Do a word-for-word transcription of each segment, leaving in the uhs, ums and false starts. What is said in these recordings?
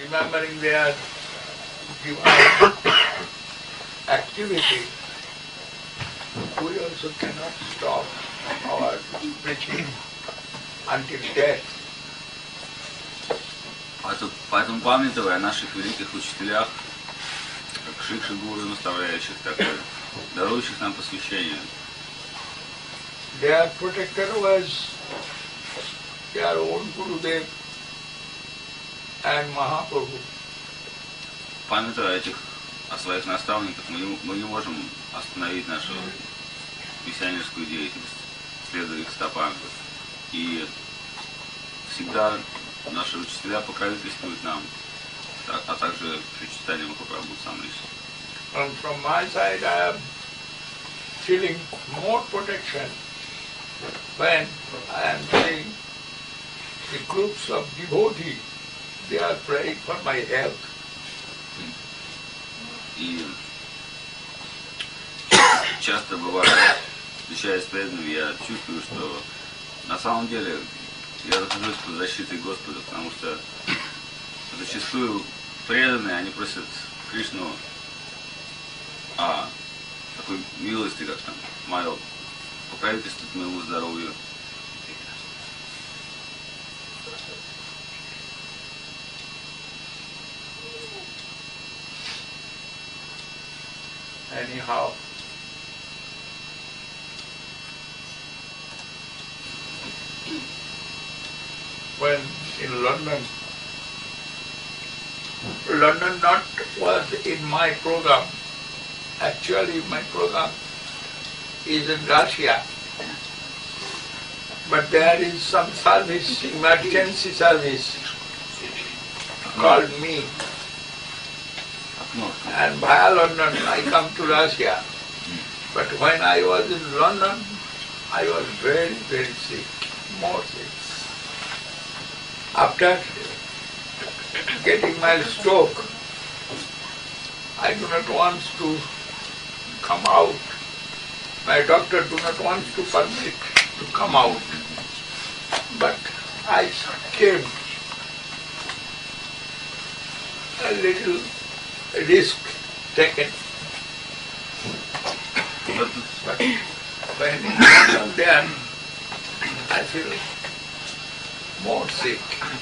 remembering their divine activity, we also cannot stop our preaching until death. Поэтому, памятуя о наших великих учителях, как шикши-гуру, наставляющих, так и дарующих нам посвящение, their protector was their own Gurudev and Mahaprabhu. Памятуя о этих, о своих наставниках, мы, мы не можем остановить нашу миссионерскую деятельность, следуя их стопам. И всегда наши учителя покровительствуют нам, а также Шри Чайтанья Махапрабху сам лично. And from my side, I am feeling more protection when I am seeing the groups of devotees, they are praying for my health. И часто бывает, встречаясь с преданными, я чувствую, что на самом деле я нахожусь под защитой Господа, потому что зачастую преданные, они просят Кришну о такой милости, как там, мое покровительство к моему здоровью. Anyhow, when in London, London not was in my program. Actually, my program is in Russia. But there is some service, emergency service, called me. And via London, I come to Russia. But when I was in London, I was very, very sick, more sick. After getting my stroke, I do not want to come out. My doctor do not want to permit to come out. But I came a little risk taken. But when I come there, I feel more sick.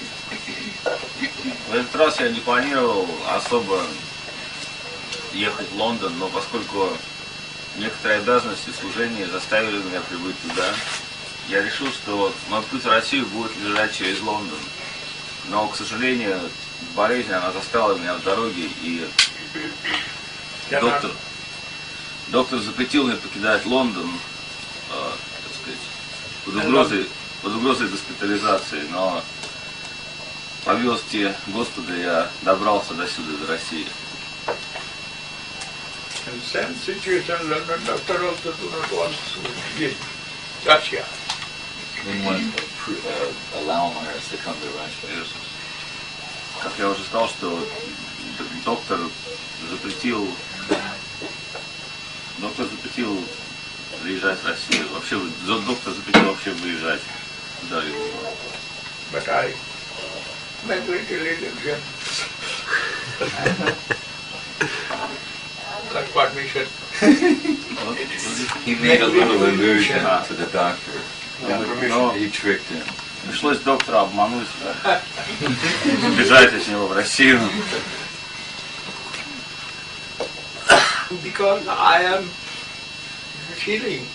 В этот раз я не планировал особо ехать в Лондон, но поскольку некоторые обязанности служения заставили меня прибыть туда, я решил, что мой путь в Россию будет лежать через Лондон. Но, к сожалению, болезнь, она застала меня в дороге, и доктор, доктор запретил мне покидать Лондон, э, так сказать, под угрозой, под угрозой госпитализации, но по милости Господа я добрался до сюда, до России. In same situation, London doctor also do not want to leave Russia. Didn't want to uh, allow us to come to Russia. Как я уже сказал, что доктор запретил, доктор запретил приезжать в Россию. Вообще, доктор запретил вообще выезжать туда. But I make little illusion. Got permission. He made a little illusion to the doctor. No, he tricked him. Пришлось доктора обмануть, бежать от него в Россию. Because I am feeling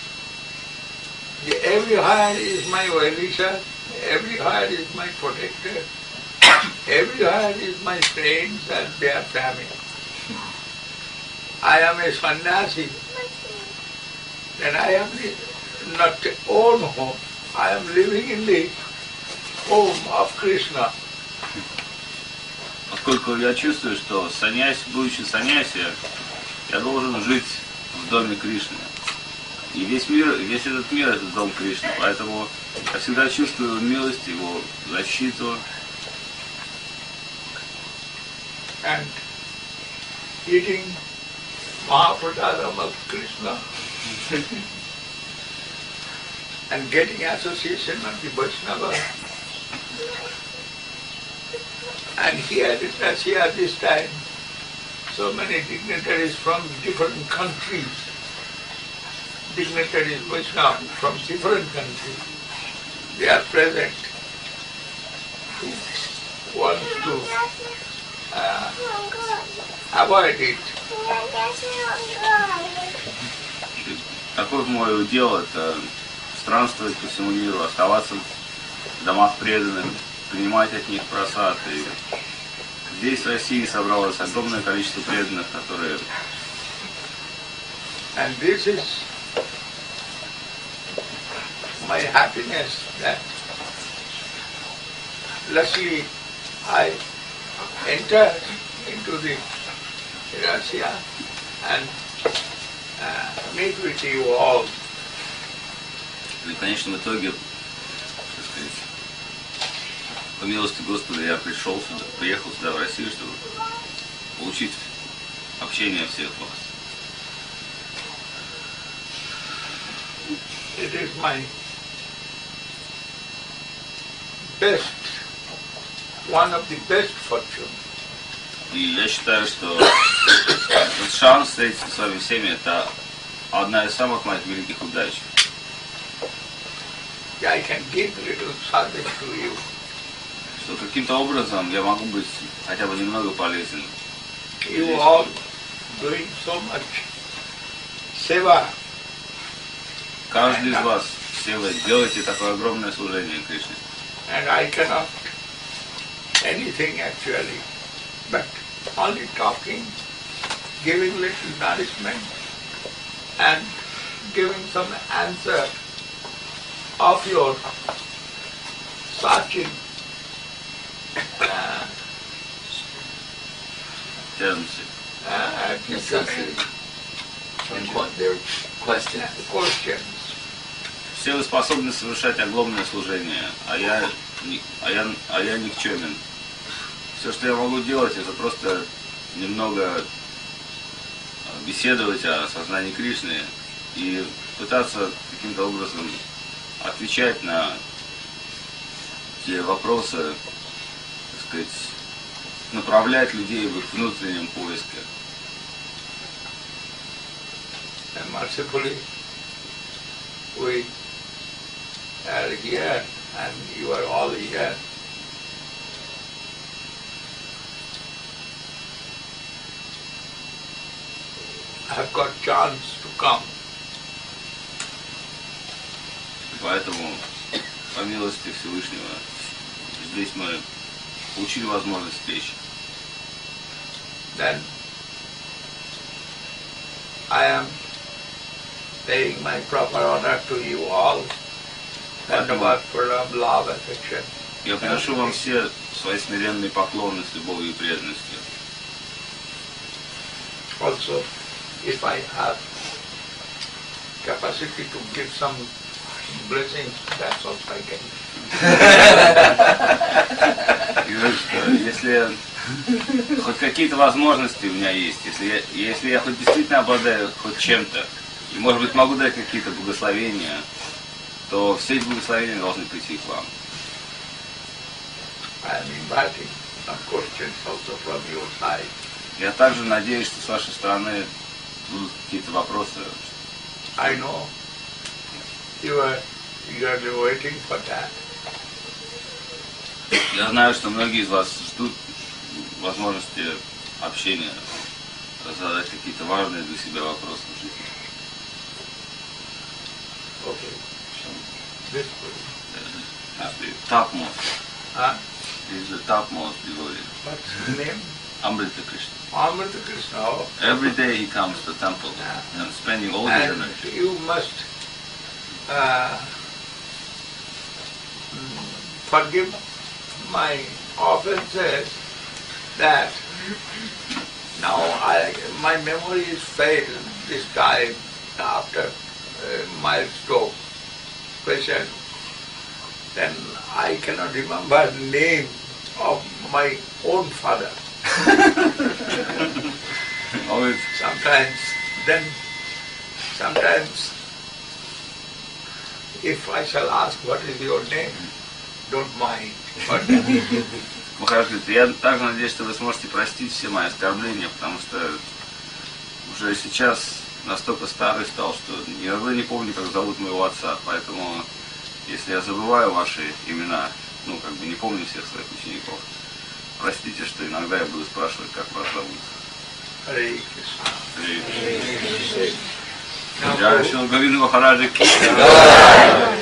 everywhere is my well-wisher, everywhere is my protector, everywhere is my friends and their family. I am a sannyasi, and I am not own home. I am living in the home of Krishna. Поскольку я чувствую, что саньяси, будучи саньяси, я должен жить в доме Кришны. И весь мир, весь этот мир — это дом Кришны. Поэтому я всегда чувствую милость, его защиту. And eating Mahaprasadam of Krishna and getting association of the Vaishnava And here in Russia this time, so many dignitaries from different countries, dignitaries Vaishnavas from different countries, they are present who want to uh, avoid it. Такое мое удел — это странствовать по всему миру, оставаться в домах преданных, принимать от них просад. И здесь, в России, собралось огромное количество преданных, которые... And this is my happiness that luckily I entered into the Russia and uh, meet with you all. И в конечном итоге, так сказать, по милости Господа, я пришел сюда, приехал сюда, в Россию, чтобы получить общение всех вас. It is my best, one of the best fortune. И я считаю, что этот шанс встретиться с вами всеми — это одна из самых моих великих удач. I can give little service to you. Что каким-то образом я могу быть хотя бы немного полезен. You all doing so much seva. Каждый из вас, все вы делаете такое огромное служение Кришне. And I cannot anything actually, but only talking, giving little nourishment and giving some answer of your searching uh, Термсы. uh, Necessity. And what their questions. questions. Все вы способны совершать огромное служение, а я, ни- а я, а я никчемен. Все, что я могу делать, это просто немного беседовать о сознании Кришны и пытаться каким-то образом отвечать на те вопросы, так сказать, направлять людей в их внутреннем поиске. And mercifully, we are here and you are all here. I have got chance to come. Поэтому, по милости Всевышнего, здесь мы получили возможность встречи. Then I am paying my proper honor to you all. Dhanavad, pranam, love, affection. Я приношу вам все свои смиренные поклоны с любовью и преданностью. Also, if I have capacity to give some blessings, that's also I can. И говорю, что если хоть какие-то возможности у меня есть, если я, если я хоть действительно обладаю хоть чем-то, и, может быть, могу дать какие-то благословения, то все эти благословения должны прийти к вам. I am inviting some questions also from your side. Я также надеюсь, что с вашей стороны будут какие-то вопросы. I know you are eagerly waiting for that. Я знаю, что многие из вас ждут возможности общения, задать какие-то важные для себя вопросы в жизни. Okay. This This is the topmost. huh? This is the topmost devotee. What's his name? Amrita Krishna. Amrita Krishna. Oh. Every day he comes to the temple and spending all his And energy. you must uh, mm, forgive my offenses that now I, my memory is failed this time after uh, my stroke patient. Then I cannot remember the name of my own father. Always, Sometimes, then, sometimes, if I shall ask what is your name, don't mind. But Махарадж говорит, я также надеюсь, что вы сможете простить все мои оскорбления, потому что уже сейчас настолько старый стал, что иногда не помню, как зовут моего отца, поэтому если я забываю ваши имена, ну, как бы не помню всех своих учеников, простите, что иногда я буду спрашивать, как вас зовут. Hare Krishna. Джай Шри Говинда Махараджа ки.